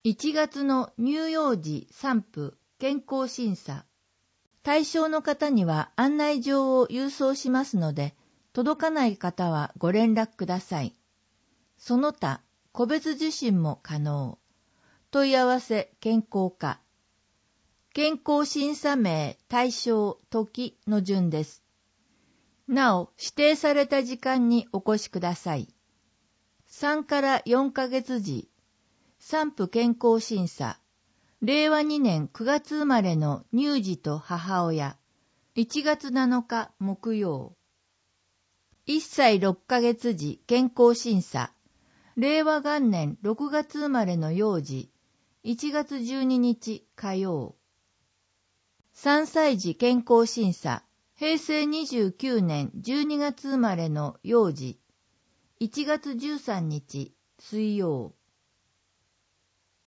1月の乳幼児産婦健康審査。対象の方には案内状を郵送しますので、届かない方はご連絡ください。その他、個別受診も可能。問い合わせ健康課。健康審査名、対象、時の順です。なお、指定された時間にお越しください。3から4ヶ月時、産婦健康審査、令和2年9月生まれの乳児と母親、1月7日木曜。1歳6ヶ月時健康審査、令和元年6月生まれの幼児、1月12日火曜。3歳児健康審査、平成29年12月生まれの幼児、1月13日水曜。